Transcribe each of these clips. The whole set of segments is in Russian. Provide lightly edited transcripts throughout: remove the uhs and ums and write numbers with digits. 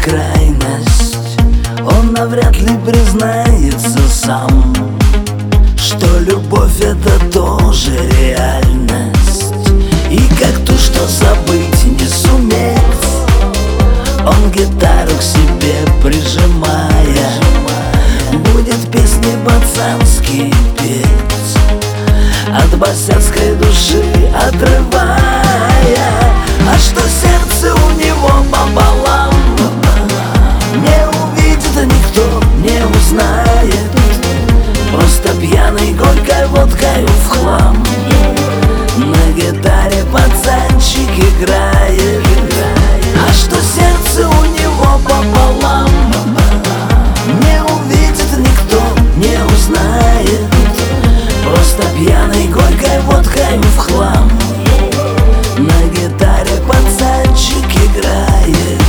крайность, он навряд ли признается сам, что любовь — это тоже реальность. И как то, что забыть не суметь, он гитару к себе прижимая будет песни пацанские петь, от босяцкой души отрывая. А что сердце у него пополам, не увидит никто, не узнает, просто пьяный горькой водкой в хлам. На гитаре пацанчик играет. А что сердце у него пополам, не увидит никто, не узнает, просто пьяный горькой водкой в хлам. На гитаре пацанчик играет.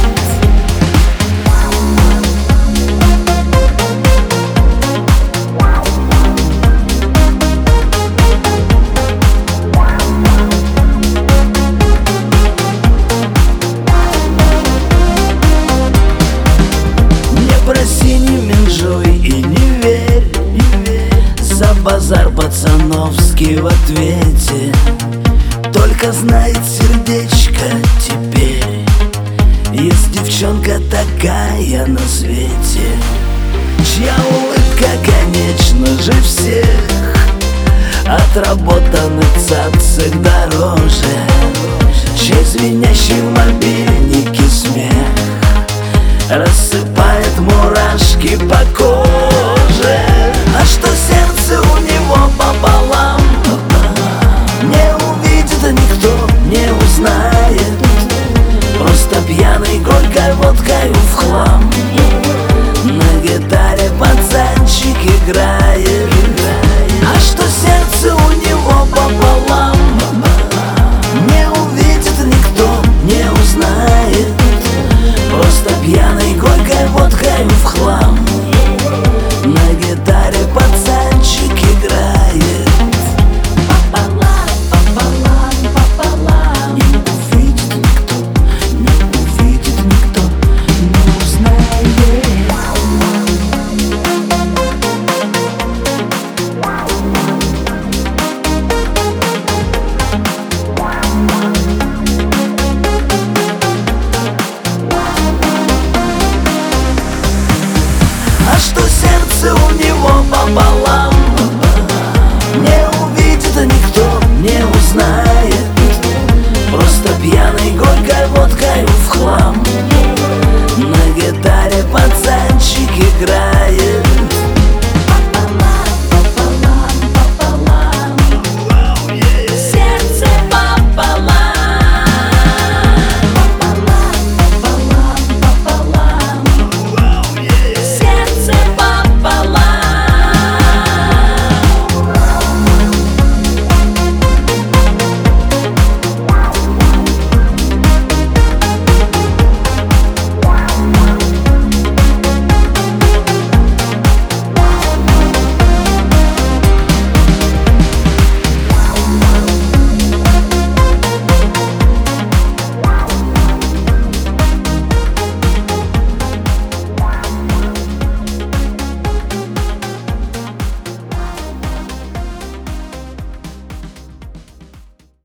Проси, не менжуй и не верь, за базар пацановский в ответе. Только знает сердечко теперь, есть девчонка такая на свете, чья улыбка, конечно же, всех отработанных цацик дороже, чей звенящий в мобильнике смех рассыпает мурашки по коже. А что сердце у него пополам, не увидит никто, не узнает, просто пьяный горькой водкой в хлам. На гитаре пацанчик играет. А что сердце у него пополам, не увидит никто, не узнает, просто пьяный горькой водкой в хлам. На гитаре пацанчик играет. Пополам, пополам, пополам. Не увидит никто, не увидит никто, не узнает. А что сердце у него пополам,